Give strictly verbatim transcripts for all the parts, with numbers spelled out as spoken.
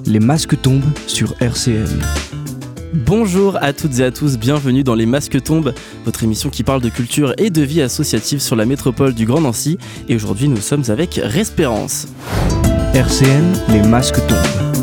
Les masques tombent sur R C N. Bonjour à toutes et à tous, bienvenue dans Les Masques tombent, votre émission qui parle de culture et de vie associative sur la métropole du Grand Nancy. Et aujourd'hui nous sommes avec Respérance. R C N, les masques tombent.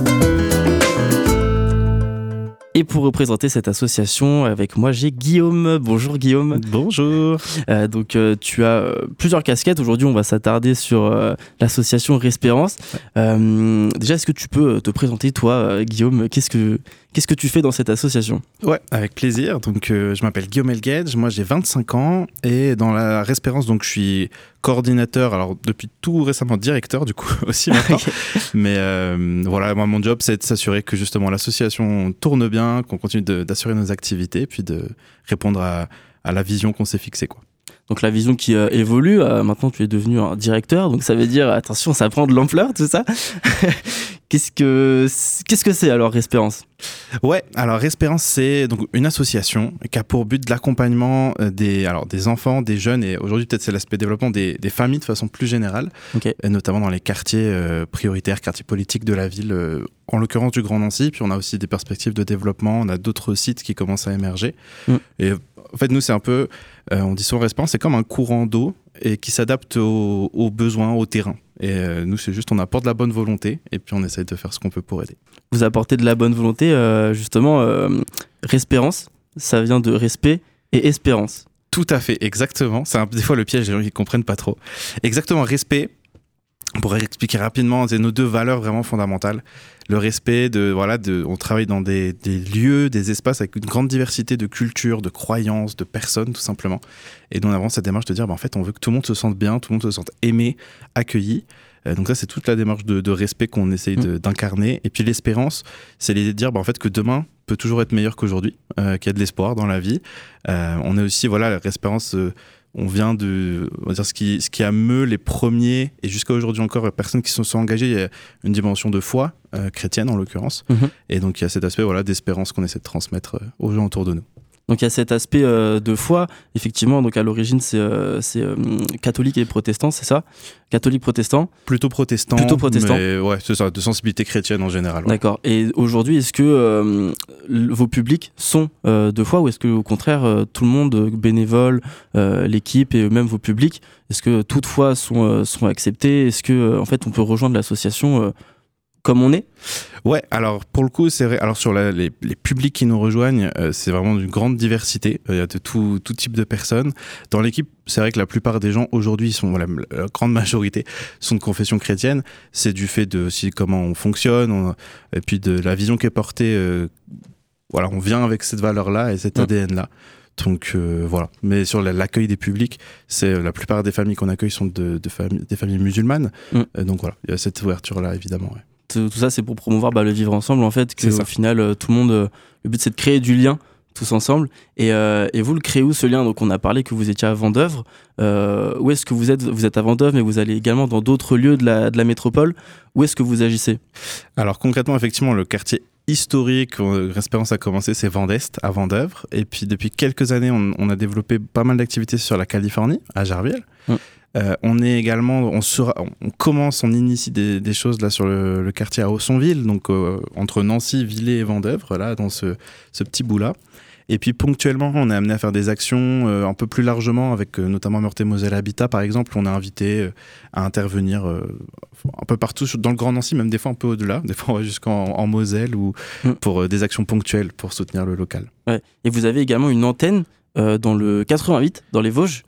Et pour représenter cette association, avec moi j'ai Guillaume. Bonjour Guillaume. Bonjour. Euh, donc euh, tu as euh, plusieurs casquettes. Aujourd'hui on va s'attarder sur euh, l'association Respérance. Euh, déjà est-ce que tu peux te présenter toi euh, Guillaume, qu'est-ce que, qu'est-ce que tu fais dans cette association ? Ouais, avec plaisir. Donc euh, je m'appelle Guillaume Elguedge, moi j'ai vingt-cinq ans et dans la Respérance, donc je suis coordinateur, alors depuis tout récemment directeur du coup aussi maintenant. Mais euh, voilà, moi mon job c'est de s'assurer que justement l'association tourne bien, qu'on continue de, d'assurer nos activités, puis de répondre à, à la vision qu'on s'est fixée, quoi. Donc la vision qui euh, évolue, euh, maintenant tu es devenu un directeur, donc ça veut dire, attention, ça prend de l'ampleur tout ça. Qu'est-ce que, qu'est-ce que c'est alors Respérance ? Ouais, alors Respérance c'est donc une association qui a pour but de l'accompagnement des, alors, des enfants, des jeunes, et aujourd'hui peut-être c'est l'aspect développement des, des familles de façon plus générale, okay. Et notamment dans les quartiers euh, prioritaires, quartiers politiques de la ville, euh, en l'occurrence du Grand Nancy. Puis on a aussi des perspectives de développement, on a d'autres sites qui commencent à émerger. Mm. Et en fait nous c'est un peu, euh, on dit souvent Respérance, c'est comme un courant d'eau et qui s'adapte aux, aux besoins, au terrain. Et euh, nous, c'est juste, on apporte de la bonne volonté et puis on essaye de faire ce qu'on peut pour aider. Vous apportez de la bonne volonté, euh, justement, euh, Respérance, ça vient de respect et espérance. Tout à fait, exactement. C'est un, des fois le piège, les gens qui ne comprennent pas trop. Exactement, respect. On pourrait expliquer rapidement, c'est nos deux valeurs vraiment fondamentales. Le respect, de, voilà, de, on travaille dans des, des lieux, des espaces avec une grande diversité de cultures, de croyances, de personnes tout simplement. Et nous on a vraiment cette démarche de dire, bah, en fait, on veut que tout le monde se sente bien, tout le monde se sente aimé, accueilli. Euh, donc ça, c'est toute la démarche de, de respect qu'on essaye de, d'incarner. Et puis l'espérance, c'est l'idée de dire bah, en fait, que demain peut toujours être meilleur qu'aujourd'hui, euh, qu'il y a de l'espoir dans la vie. Euh, on est aussi, voilà, l'espérance... Euh, On vient de, on va dire, ce qui, ce qui a meut les premiers, et jusqu'à aujourd'hui encore, les personnes qui se sont engagées, il y a une dimension de foi, euh, chrétienne en l'occurrence. Mm-hmm. Et donc il y a cet aspect voilà, d'espérance qu'on essaie de transmettre euh, aux gens autour de nous. Donc il y a cet aspect euh, de foi, effectivement, donc à l'origine c'est, euh, c'est euh, catholique et protestant, c'est ça ? Catholique protestant ? Plutôt protestant. Plutôt protestant. Mais ouais, c'est ça, de sensibilité chrétienne en général. Ouais. D'accord. Et aujourd'hui, est-ce que euh, vos publics sont euh, de foi ou est-ce que au contraire, euh, tout le monde, bénévole, euh, l'équipe et même vos publics, est-ce que toute foi sont, euh, sont acceptés ? Est-ce que euh, en fait on peut rejoindre l'association euh, comme on est ? Ouais, alors pour le coup, c'est vrai. Alors sur la, les, les publics qui nous rejoignent, euh, c'est vraiment d'une grande diversité. Il y a de tout, tout type de personnes. Dans l'équipe, c'est vrai que la plupart des gens aujourd'hui sont, voilà, la grande majorité sont de confession chrétienne. C'est du fait de aussi comment on fonctionne, on, et puis de la vision qui est portée. Euh, voilà, on vient avec cette valeur-là et cet mmh. A D N-là. Donc euh, voilà. Mais sur l'accueil des publics, c'est la plupart des familles qu'on accueille sont de, de familles, des familles musulmanes. Mmh. Euh, donc voilà, il y a cette ouverture-là évidemment. Ouais. Tout ça, c'est pour promouvoir bah, le vivre ensemble, en fait, que au final, euh, tout le monde, euh, le but, c'est de créer du lien tous ensemble. Et, euh, et vous, le créez où ce lien ? Donc, on a parlé que vous étiez à Vendeuvre. Euh, où est-ce que vous êtes ? Vous êtes à Vendeuvre, mais vous allez également dans d'autres lieux de la, de la métropole. Où est-ce que vous agissez ? Alors, concrètement, effectivement, le quartier historique où Respérance a commencé, c'est Vendest, à Vendeuvre. Et puis, depuis quelques années, on, on a développé pas mal d'activités sur la Californie, à Jarville. Hum. Euh, on est également, on, sera, on commence, on initie des, des choses là sur le, le quartier à Haussonville, donc euh, entre Nancy, Villers et Vendeuvre, là dans ce, ce petit bout-là. Et puis ponctuellement, on est amené à faire des actions euh, un peu plus largement avec euh, notamment Meurthe-et-Moselle Habitat par exemple. On est invité euh, à intervenir euh, un peu partout dans le Grand Nancy, même des fois un peu au-delà. Des fois on va jusqu'en en Moselle ou mmh. pour euh, des actions ponctuelles pour soutenir le local. Ouais. Et vous avez également une antenne euh, dans le quatre-vingt-huit, dans les Vosges.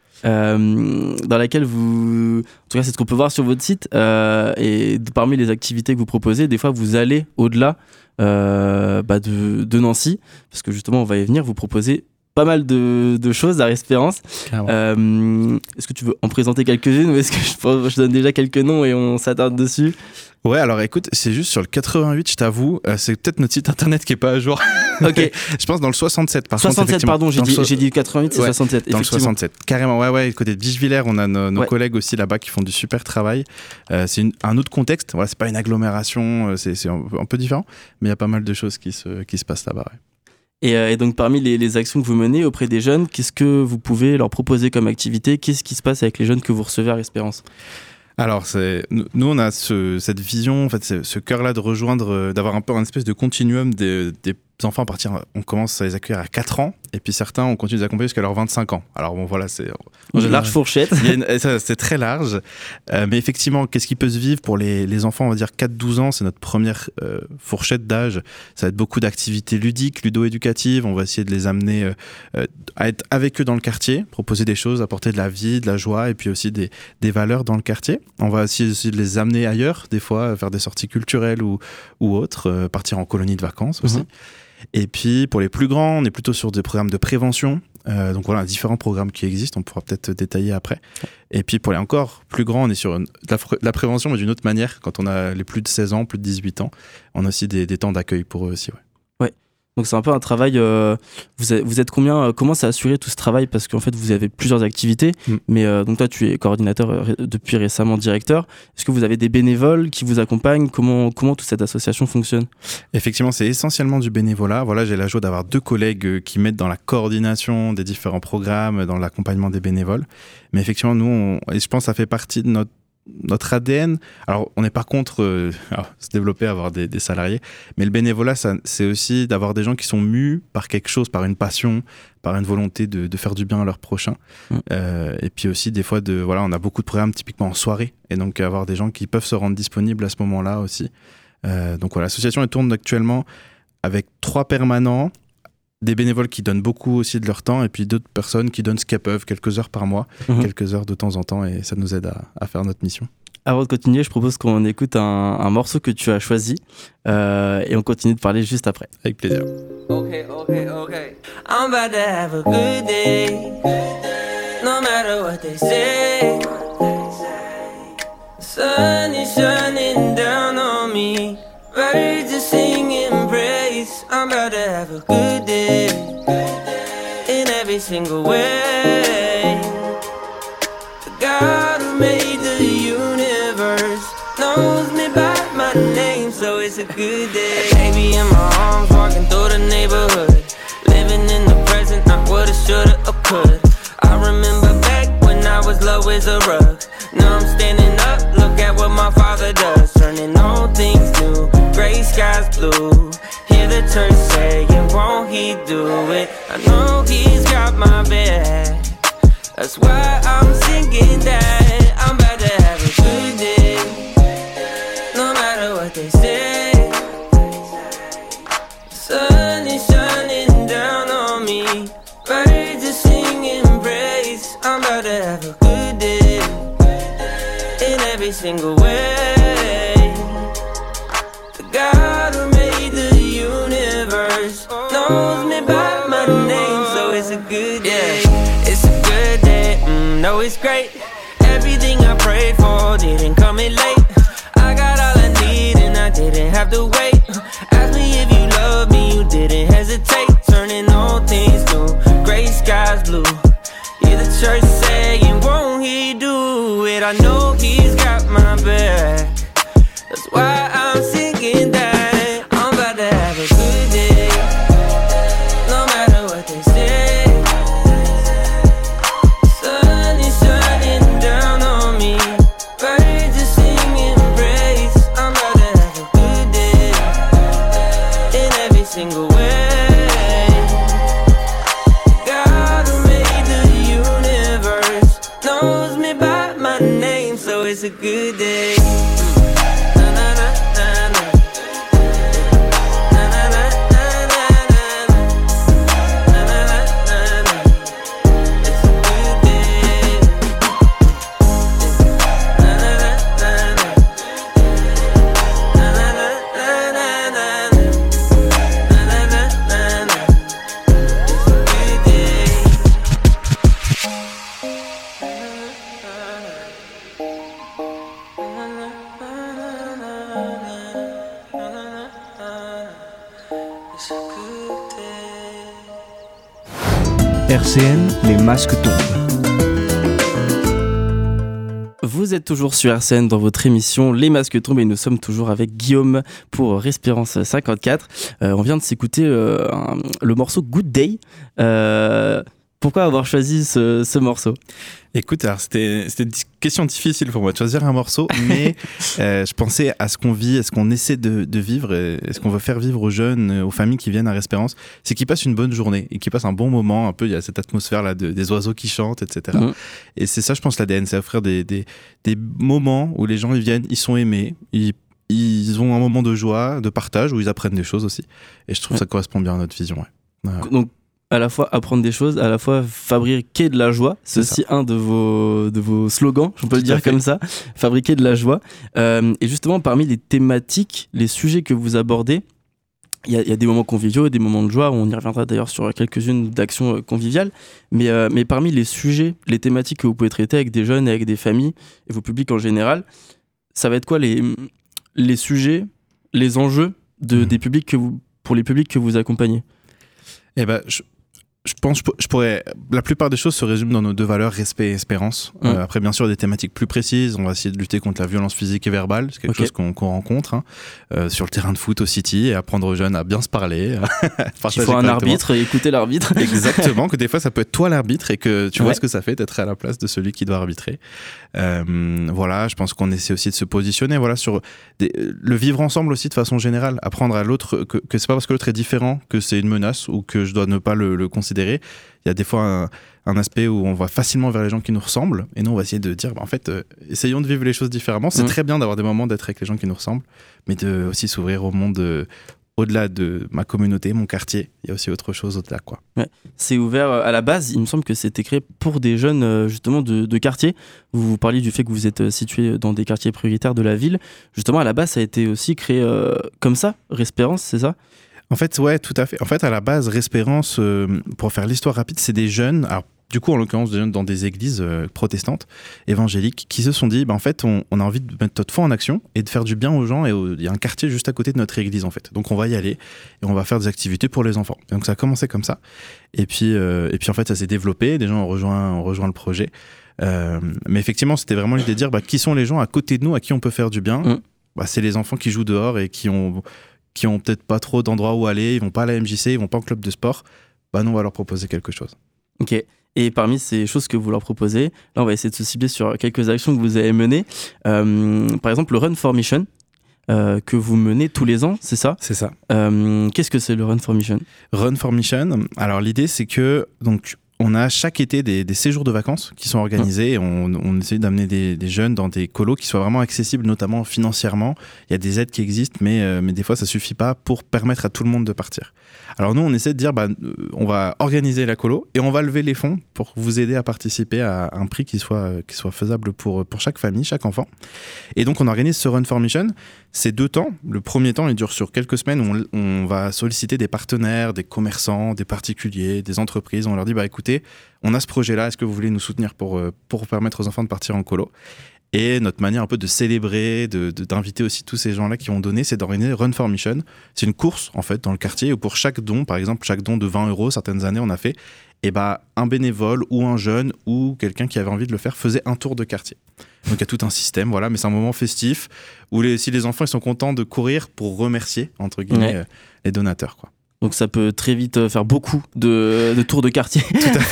Euh, dans laquelle vous, en tout cas c'est ce qu'on peut voir sur votre site, euh, et parmi les activités que vous proposez, des fois vous allez au-delà euh, bah de, de Nancy, parce que justement on va y venir, vous proposez pas mal de, de choses à Respérance. Euh, est-ce que tu veux en présenter quelques-unes ou est-ce que je, je donne déjà quelques noms et on s'attarde dessus ? Ouais, alors écoute, c'est juste sur le quatre-vingt-huit, je t'avoue, euh, c'est peut-être notre site internet qui est pas à jour. Ok. Je pense dans le soixante-sept, par soixante-sept, contre. pardon, j'ai dit, so- j'ai dit quatre-vingt-huit, c'est ouais, soixante-sept. Dans le soixante-sept, carrément, ouais, ouais. Côté de Bichevillers, on a nos, nos ouais. collègues aussi là-bas qui font du super travail. Euh, c'est une, un autre contexte, voilà, c'est pas une agglomération, euh, c'est, c'est un, un peu différent, mais il y a pas mal de choses qui se, qui se passent là-bas. Ouais. Et, euh, et donc parmi les, les actions que vous menez auprès des jeunes, qu'est-ce que vous pouvez leur proposer comme activité ? Qu'est-ce qui se passe avec les jeunes que vous recevez à Respérance ? Alors, c'est, nous, on a ce, cette vision, en fait, ce, ce cœur-là de rejoindre, euh, d'avoir un peu un espèce de continuum des, des enfants à partir, on commence à les accueillir à quatre ans, et puis certains, on continue de les accompagner jusqu'à leurs vingt-cinq ans. Alors bon, voilà, c'est... Une large fourchette. Il y a une, ça, c'est très large, euh, mais effectivement, qu'est-ce qui peut se vivre pour les, les enfants, on va dire quatre douze ans, c'est notre première euh, fourchette d'âge. Ça va être beaucoup d'activités ludiques, ludo-éducatives, on va essayer de les amener euh, euh, à être avec eux dans le quartier, proposer des choses, apporter de la vie, de la joie, et puis aussi des, des valeurs dans le quartier. On va essayer aussi de les amener ailleurs, des fois, faire des sorties culturelles ou, ou autres, euh, partir en colonie de vacances aussi. Mmh. Et puis pour les plus grands, on est plutôt sur des programmes de prévention. Euh, donc voilà, différents programmes qui existent, on pourra peut-être détailler après. Et puis pour les encore plus grands, on est sur une, de, la, de la prévention, mais d'une autre manière. Quand on a les plus de seize ans, plus de dix-huit ans, on a aussi des, des temps d'accueil pour eux aussi. Ouais. Ouais. Donc c'est un peu un travail. Euh, vous, êtes, vous êtes combien euh, Comment ça assuré tout ce travail? Parce qu'en fait vous avez plusieurs activités. Mm. Mais euh, donc toi tu es coordinateur euh, depuis récemment directeur. Est-ce que vous avez des bénévoles qui vous accompagnent? Comment comment toute cette association fonctionne? Effectivement, c'est essentiellement du bénévolat. Voilà, j'ai la joie d'avoir deux collègues euh, qui m'aident dans la coordination des différents programmes, dans l'accompagnement des bénévoles. Mais effectivement, nous, on, et je pense que ça fait partie de notre notre A D N. Alors on n'est pas contre euh, alors, se développer, avoir des, des salariés, mais le bénévolat, ça, c'est aussi d'avoir des gens qui sont mus par quelque chose, par une passion, par une volonté de, de faire du bien à leurs prochains. Mmh. Euh, et puis aussi des fois, de, voilà, on a beaucoup de programmes typiquement en soirée, et donc avoir des gens qui peuvent se rendre disponibles à ce moment-là aussi. Euh, donc voilà, l'association elle tourne actuellement avec trois permanents, des bénévoles qui donnent beaucoup aussi de leur temps, et puis d'autres personnes qui donnent ce qu'elles peuvent, quelques heures par mois, mmh. quelques heures de temps en temps, et ça nous aide à, à faire notre mission. Avant de continuer, je propose qu'on écoute un, un morceau que tu as choisi, euh, et on continue de parler juste après. Avec plaisir. Okay, okay, okay. I'm about to have a good day, no matter what they say. Sun is shining down on me, birds are singing praise. I'm about to have a good day, in every single way. The God who made the universe knows me by my name, so it's a good day. Baby in my arms, walking through the neighborhood, living in the present, not what I shoulda or could. I remember back when I was low as a rug. Now I'm standing up, look at what my father does, turning all things new, gray skies blue. Hear the church saying, won't he do it? I know he's got my back, that's why I'm singing that. I'm about to have a good day, no matter what they say. The sun is shining down on me, birds are singing praise. I'm about to have a good day, in every single way. The God who made the universe knows me by my name, so it's a good day. Yeah, it's a good day, mm, no it's great. Everything I prayed for didn't come in late. I got all I need and I didn't have to wait. Ask me if you love me, you didn't hesitate. Turning all things new, gray skies blue. Hear the church saying, won't he do it? I know he's got my back, that's why I'm singing that. I'm about to have a good day, no matter what they say. Sun is shining down on me, birds are singing praise. I'm about to have a good day, in every single way. God who made the universe knows me by my name, so it's a good day. R C N, les masques tombent. Vous êtes toujours sur R C N dans votre émission Les Masques Tombent et nous sommes toujours avec Guillaume pour Respirance cinquante-quatre. Euh, on vient de s'écouter euh, un, le morceau Good Day. Euh, Pourquoi avoir choisi ce, ce morceau ? Écoute, alors c'était, c'était une question difficile pour moi de choisir un morceau, mais euh, je pensais à ce qu'on vit, à ce qu'on essaie de, de vivre, et ce qu'on veut faire vivre aux jeunes, aux familles qui viennent à Respérance, c'est qu'ils passent une bonne journée et qu'ils passent un bon moment. Un peu, il y a cette atmosphère là de, des oiseaux qui chantent, et cetera. Mmh. Et c'est ça, je pense, l'A D N, c'est offrir des, des, des moments où les gens ils viennent, ils sont aimés, ils, ils ont un moment de joie, de partage, où ils apprennent des choses aussi. Et je trouve ouais. que ça correspond bien à notre vision. Ouais. Voilà. Donc, à la fois apprendre des choses, à la fois fabriquer de la joie. C'est, c'est aussi ça. un de vos, de vos slogans, on peut le dire comme ça, fabriquer de la joie. Euh, et justement, parmi les thématiques, les sujets que vous abordez, il y, y a des moments conviviaux et des moments de joie. On y reviendra d'ailleurs sur quelques-unes d'actions conviviales. Mais, euh, mais parmi les sujets, les thématiques que vous pouvez traiter avec des jeunes et avec des familles et vos publics en général, ça va être quoi les, les sujets, les enjeux de, mmh. des publics que vous, pour les publics que vous accompagnez ? Eh ben, je... Je pense que je pourrais. La plupart des choses se résument dans nos deux valeurs, respect et espérance. Mmh. Euh, après, bien sûr, des thématiques plus précises. On va essayer de lutter contre la violence physique et verbale. C'est quelque okay. chose qu'on, qu'on rencontre hein, euh, sur le terrain de foot au City et apprendre aux jeunes à bien se parler. Il faut un arbitre et écouter l'arbitre. Exactement, que des fois, ça peut être toi l'arbitre et que tu ouais. vois ce que ça fait d'être à la place de celui qui doit arbitrer. Euh, voilà, je pense qu'on essaie aussi de se positionner voilà, sur des, le vivre ensemble aussi de façon générale. Apprendre à l'autre que, que c'est pas parce que l'autre est différent que c'est une menace ou que je dois ne pas le, le considérer. Il y a des fois un, un aspect où on va facilement vers les gens qui nous ressemblent et nous on va essayer de dire bah, en fait euh, essayons de vivre les choses différemment. C'est mmh. très bien d'avoir des moments d'être avec les gens qui nous ressemblent, mais de aussi s'ouvrir au monde euh, au-delà de ma communauté, mon quartier. Il y a aussi autre chose au-delà quoi. Ouais. C'est ouvert à la base, il me semble que c'était créé pour des jeunes justement de, de quartier. Vous, vous parliez du fait que vous êtes situé dans des quartiers prioritaires de la ville. Justement à la base ça a été aussi créé euh, comme ça, Respérance, c'est ça ? En fait, ouais, tout à fait. En fait, à la base, Respérance, euh, pour faire l'histoire rapide, c'est des jeunes, alors du coup, en l'occurrence, des jeunes dans des églises euh, protestantes, évangéliques, qui se sont dit, bah, en fait, on, on a envie de mettre notre foi en action et de faire du bien aux gens. Et il y a un quartier juste à côté de notre église, en fait. Donc, on va y aller et on va faire des activités pour les enfants. Et donc, ça a commencé comme ça. Et puis, euh, et puis en fait, ça s'est développé. Des gens ont rejoint, ont rejoint le projet. Euh, mais effectivement, c'était vraiment l'idée de dire, bah, qui sont les gens à côté de nous à qui on peut faire du bien mmh. bah, c'est les enfants qui jouent dehors et qui ont... qui ont peut-être pas trop d'endroits où aller, ils vont pas à la M J C, ils vont pas au club de sport, bah nous on va leur proposer quelque chose. Ok, et parmi ces choses que vous leur proposez, là on va essayer de se cibler sur quelques actions que vous avez menées. Euh, par exemple le Run for Mission, euh, que vous menez tous les ans, c'est ça ? C'est ça. Euh, qu'est-ce que c'est le Run for Mission ? Run for Mission, alors l'idée c'est que donc on a chaque été des, des séjours de vacances qui sont organisés et on, on essaie d'amener des, des jeunes dans des colos qui soient vraiment accessibles, notamment financièrement. Il y a des aides qui existent, mais, euh, mais des fois, ça ne suffit pas pour permettre à tout le monde de partir. Alors nous, on essaie de dire, bah, on va organiser la colo et on va lever les fonds pour vous aider à participer à un prix qui soit, qui soit faisable pour, pour chaque famille, chaque enfant. Et donc, on organise ce Run for Mission. C'est deux temps. Le premier temps, il dure sur quelques semaines où on, on va solliciter des partenaires, des commerçants, des particuliers, des entreprises. On leur dit, bah, écoutez, on a ce projet-là, est-ce que vous voulez nous soutenir pour, pour permettre aux enfants de partir en colo ? Et notre manière un peu de célébrer, de, de, d'inviter aussi tous ces gens-là qui ont donné, c'est d'organiser Run for Mission. C'est une course, en fait, dans le quartier où pour chaque don, par exemple, chaque don de vingt euros, certaines années, on a fait, et bah, un bénévole ou un jeune ou quelqu'un qui avait envie de le faire faisait un tour de quartier. Donc il y a tout un système, voilà, mais c'est un moment festif où les, si les enfants ils sont contents de courir pour remercier, entre guillemets, ouais. euh, les donateurs, quoi. Donc ça peut très vite faire beaucoup de, de tours de quartier. Tout à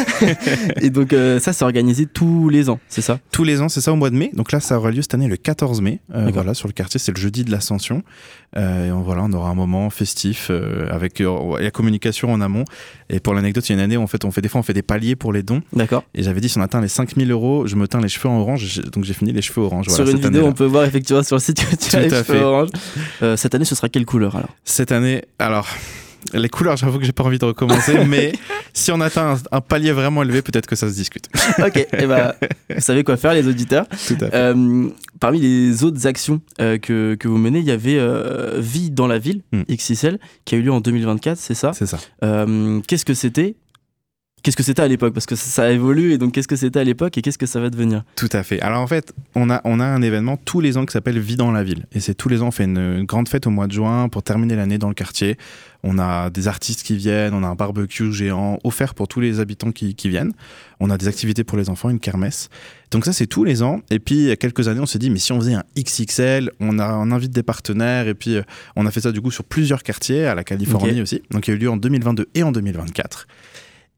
fait. Et donc euh, ça, c'est organisé tous les ans, c'est ça ? Tous les ans, c'est ça au mois de mai. Donc là, ça aura lieu cette année le quatorze mai. Euh, voilà, sur le quartier, c'est le jeudi de l'Ascension. Euh, et on, voilà, on aura un moment festif euh, avec euh, la communication en amont. Et pour l'anecdote, il y a une année où en fait, on fait des fois, on fait des paliers pour les dons. D'accord. Et j'avais dit, si on atteint les cinq mille euros, je me teins les cheveux en orange. Donc j'ai fini les cheveux orange. Sur voilà, une vidéo, année-là. On peut voir effectivement sur le site que tu Tout as les à cheveux fait. orange. Euh, cette année, ce sera quelle couleur alors ? Cette année, alors... Les couleurs, j'avoue que j'ai pas envie de recommencer, mais si on atteint un, un palier vraiment élevé, peut-être que ça se discute. Ok, et eh bah, vous savez quoi faire, les auditeurs. Tout à fait. Euh, parmi les autres actions euh, que, que vous menez, il y avait euh, Vie dans la ville, mm. X X L, qui a eu lieu en deux mille vingt-quatre, c'est ça ? C'est ça. Euh, qu'est-ce que c'était ? Qu'est-ce que c'était à l'époque ? Parce que ça, ça a évolué, et donc qu'est-ce que c'était à l'époque et qu'est-ce que ça va devenir ? Tout à fait. Alors en fait, on a, on a un événement tous les ans qui s'appelle Vie dans la ville. Et c'est tous les ans, on fait une, une grande fête au mois de juin pour terminer l'année dans le quartier. On a des artistes qui viennent, on a un barbecue géant offert pour tous les habitants qui, qui viennent. On a des activités pour les enfants, une kermesse. Donc ça, c'est tous les ans. Et puis, il y a quelques années, on s'est dit, mais si on faisait un X X L, on, a, on invite des partenaires. Et puis, on a fait ça du coup sur plusieurs quartiers, à la Californie okay. aussi. Donc il y a eu lieu en deux mille vingt-deux et en deux mille vingt-quatre.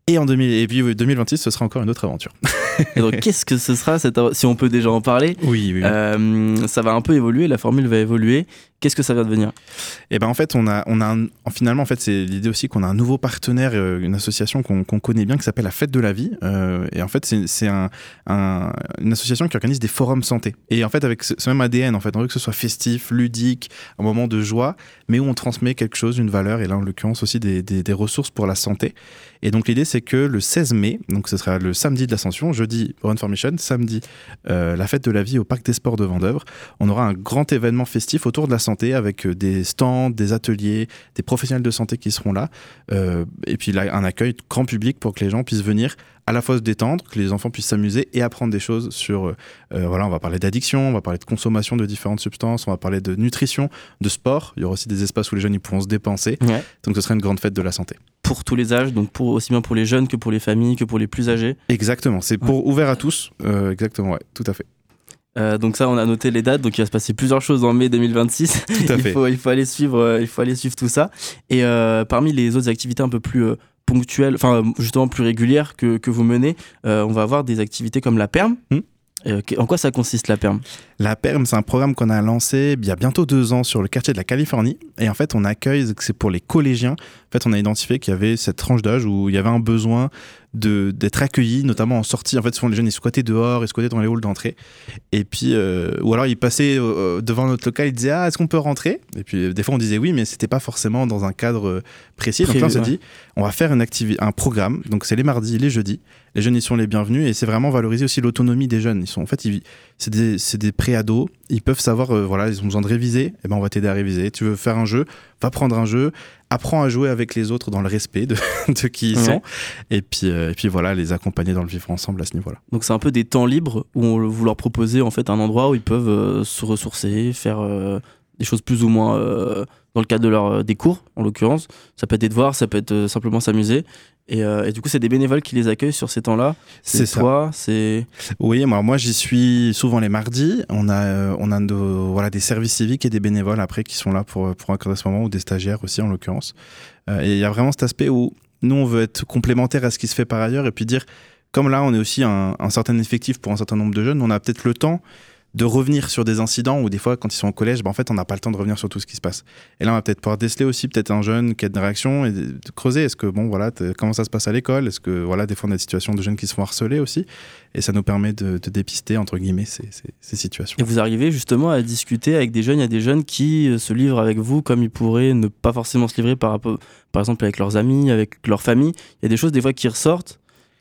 Et, en deux mille, et puis deux mille vingt-six, ce sera encore une autre aventure. Et donc, qu'est-ce que ce sera cette av- si on peut déjà en parler? Oui, oui. oui. Euh, ça va un peu évoluer, la formule va évoluer. Qu'est-ce que ça va devenir? Et ben en fait, on a, on a un, finalement, en fait, c'est l'idée aussi qu'on a un nouveau partenaire, euh, une association qu'on, qu'on connaît bien qui s'appelle la Fête de la Vie. Euh, et en fait, c'est, c'est un, un, une association qui organise des forums santé. Et en fait, avec ce, ce même A D N, en fait, on veut que ce soit festif, ludique, un moment de joie, mais où on transmet quelque chose, une valeur, et là, en l'occurrence aussi des, des, des ressources pour la santé. Et donc, l'idée, c'est que le seize mai, donc ce sera le samedi de l'Ascension, jeudi Run for Mission, samedi euh, la Fête de la Vie au Parc des Sports de Vendeuvre, on aura un grand événement festif autour de la santé avec des stands, des ateliers, des professionnels de santé qui seront là, euh, et puis là, un accueil grand public pour que les gens puissent venir à la fois se détendre, que les enfants puissent s'amuser et apprendre des choses sur, euh, voilà, on va parler d'addiction, on va parler de consommation de différentes substances, on va parler de nutrition, de sport, il y aura aussi des espaces où les jeunes ils pourront se dépenser, Ouais. donc ce sera une grande fête de la santé. Pour tous les âges, donc pour, aussi bien pour les jeunes que pour les familles, que pour les plus âgés. Exactement, c'est pour ouvert à tous, euh, exactement, ouais, tout à fait. Euh, donc ça, on a noté les dates. Donc il va se passer plusieurs choses en mai deux mille vingt-six. Tout à il fait. faut, il faut aller suivre, euh, il faut aller suivre tout ça. Et euh, parmi les autres activités un peu plus euh, ponctuelles, enfin justement plus régulières que, que vous menez, euh, on va avoir des activités comme la perm. Mmh. Euh, en quoi ça consiste la perm? La Perm, c'est un programme qu'on a lancé il y a bientôt deux ans sur le quartier de la Californie. Et en fait, on accueille, c'est pour les collégiens. En fait, on a identifié qu'il y avait cette tranche d'âge où il y avait un besoin de, d'être accueillis, notamment en sortie. En fait, souvent les jeunes, ils squattaient dehors, ils squattaient dans les halls d'entrée. Et puis, euh, ou alors ils passaient euh, devant notre local, ils disaient « Ah, est-ce qu'on peut rentrer ?» Et puis, des fois, on disait oui, mais c'était pas forcément dans un cadre précis. Donc Prévu, là, on s'est ouais. dit, on va faire une activi- un programme. Donc, c'est les mardis, les jeudis. Les jeunes, ils sont les bienvenus. Et c'est vraiment valoriser aussi l'autonomie des jeunes. Ils sont, en fait, ils, c'est des, c'est des pré-ados. Ils peuvent savoir, euh, voilà, ils ont besoin de réviser. Et ben, on va t'aider à réviser. Tu veux faire un jeu, va prendre un jeu. Apprends à jouer avec les autres dans le respect de, de qui ils Ouais. sont. Et puis, euh, et puis voilà, les accompagner dans le vivre ensemble à ce niveau-là. Donc c'est un peu des temps libres où on, vous leur proposez en fait un endroit où ils peuvent euh, se ressourcer, faire euh, des choses plus ou moins euh, dans le cadre de leur, des cours en l'occurrence. Ça peut être des devoirs, ça peut être euh, simplement s'amuser. Et, euh, et du coup, c'est des bénévoles qui les accueillent sur ces temps-là. C'est, C'est ça. toi, c'est... Oui, moi, moi j'y suis souvent les mardis. On a, euh, on a de, voilà, des services civiques et des bénévoles après qui sont là pour, pour encadrer ce moment, ou des stagiaires aussi en l'occurrence. Euh, et il y a vraiment cet aspect où nous, on veut être complémentaire à ce qui se fait par ailleurs et puis dire, comme là, on est aussi un, un certain effectif pour un certain nombre de jeunes, on a peut-être le temps de revenir sur des incidents où des fois quand ils sont au collège, ben en fait on n'a pas le temps de revenir sur tout ce qui se passe. Et là on va peut-être pouvoir déceler aussi peut-être un jeune qui a une réaction et de creuser, est-ce que bon voilà, comment ça se passe à l'école, est-ce que voilà, des fois on a des situations de jeunes qui se font harceler aussi, et ça nous permet de, de dépister entre guillemets ces, ces, ces situations. Et vous arrivez justement à discuter avec des jeunes, il y a des jeunes qui euh, se livrent avec vous comme ils pourraient ne pas forcément se livrer par, rapport, par exemple avec leurs amis, avec leur famille. Il y a des choses des fois qui ressortent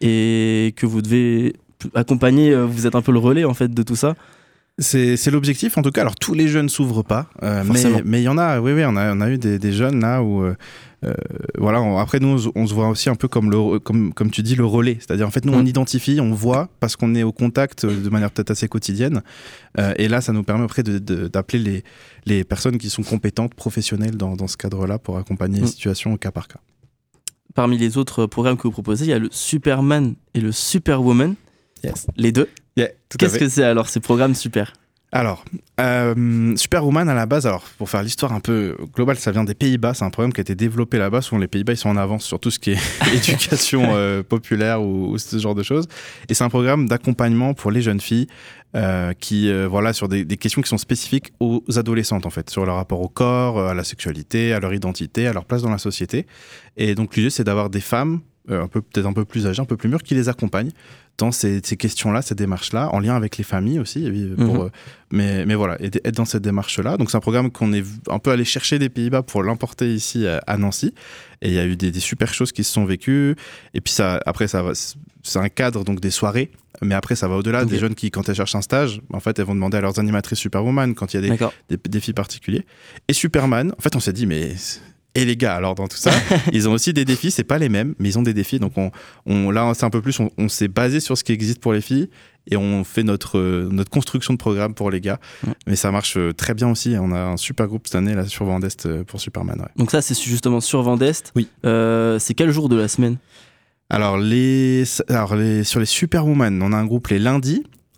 et que vous devez accompagner, euh, vous êtes un peu le relais en fait de tout ça. C'est, c'est l'objectif en tout cas. Alors tous les jeunes s'ouvrent pas, euh, Forcément. mais mais il y en a. Oui oui, on a on a eu des, des jeunes là où euh, euh, voilà. On, après nous on, se- on se voit aussi un peu comme le comme comme tu dis le relais. C'est-à-dire en fait nous Mm. on identifie, on voit parce qu'on est au contact de manière peut-être assez quotidienne. Euh, et là ça nous permet après de, de- d'appeler les les personnes qui sont compétentes, professionnelles dans dans ce cadre-là pour accompagner Mm. les situations au cas par cas. Parmi les autres programmes que vous proposez, il y a le Superman et le Superwoman, Yes. les deux. Yeah, tout à Qu'est-ce fait. que c'est alors ces programmes super? Alors, euh, Superwoman à la base, alors pour faire l'histoire un peu globale, ça vient des Pays-Bas, c'est un programme qui a été développé là-bas. Souvent les Pays-Bas ils sont en avance sur tout ce qui est éducation euh, populaire ou, ou ce genre de choses. Et c'est un programme d'accompagnement pour les jeunes filles euh, qui, euh, voilà, sur des, des questions qui sont spécifiques aux adolescentes en fait, sur leur rapport au corps, à la sexualité, à leur identité, à leur place dans la société. Et donc l'idée c'est d'avoir des femmes euh, un peu peut-être un peu plus âgées, un peu plus mûres, qui les accompagnent dans ces, ces questions-là, ces démarches-là, en lien avec les familles aussi, pour, Mhm. euh, mais, mais voilà, être dans cette démarche-là. Donc c'est un programme qu'on est un peu allé chercher des Pays-Bas pour l'importer ici à, à Nancy, et il y a eu des, des super choses qui se sont vécues, et puis ça, après ça va, c'est un cadre, donc des soirées, mais après ça va au-delà, Ok. des jeunes qui, quand elles cherchent un stage, en fait elles vont demander à leurs animatrices Superwoman, quand il y a des, D'accord. des défis particuliers. Et Superman, en fait on s'est dit, mais... Et les gars, alors dans tout ça, ils ont aussi des défis, c'est pas les mêmes, mais ils ont des défis. Donc on, on là, c'est un peu plus, on, on s'est basé sur ce qui existe pour les filles et on fait notre, euh, notre construction de programme pour les gars. Ouais. Mais ça marche euh, très bien aussi. On a un super groupe cette année là sur Vendest euh, pour Superman. Ouais. Donc ça c'est justement sur Vendest. Oui. Euh, c'est quel jour de la semaine? Alors, les, alors les, sur les Superwoman, on a un groupe les lundis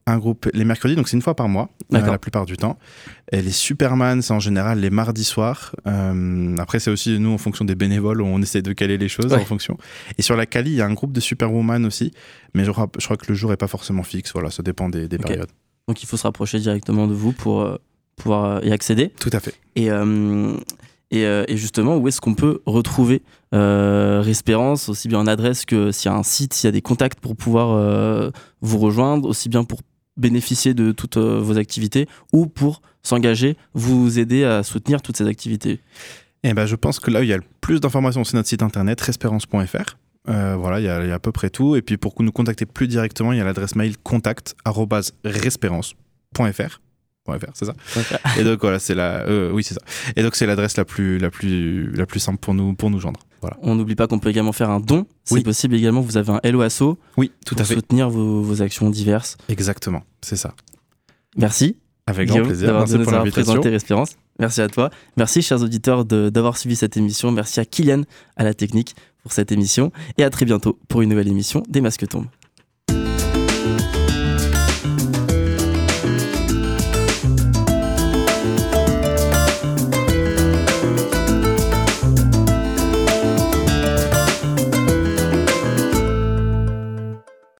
un groupe les mercredis, donc c'est une fois par mois, euh, D'accord. la plupart du temps. Et les Superman, c'est en général les mardis soirs. Euh, après, c'est aussi nous, en fonction des bénévoles, on essaie de caler les choses Ouais. en fonction. Et sur la Cali, il y a un groupe de Superwoman aussi, mais je crois, je crois que le jour est pas forcément fixe. Voilà, ça dépend des, des Ok. périodes. Donc il faut se rapprocher directement de vous pour euh, pouvoir euh, y accéder. Tout à fait. Et, euh, et, euh, et justement, où est-ce qu'on peut retrouver euh, Respérance, aussi bien en adresse que s'il y a un site, s'il y a des contacts pour pouvoir euh, vous rejoindre, aussi bien pour bénéficier de toutes euh, vos activités ou pour s'engager, vous aider à soutenir toutes ces activités. Et ben, je pense que là où il y a le plus d'informations, c'est notre site internet respérance point f r. Euh, voilà, il y, a, il y a à peu près tout. Et puis pour nous contacter plus directement, il y a l'adresse mail contact arobase respérance point f r. .fr, c'est ça. Et donc voilà, c'est la, euh, oui c'est ça. Et donc c'est l'adresse la plus, la plus, la plus simple pour nous, pour nous joindre. Voilà. On n'oublie pas qu'on peut également faire un don. C'est Oui. possible également. Vous avez un Hello Asso Oui, tout pour à fait. soutenir vos, vos actions diverses. Exactement, c'est ça. Merci. Avec grand Guillaume, plaisir. d'avoir Merci de nous pour avoir l'invitation. présenté Respérance. Merci à toi. Merci, chers auditeurs, de- d'avoir suivi cette émission. Merci à Kylian, à la technique, pour cette émission. Et à très bientôt pour une nouvelle émission des Masques tombent.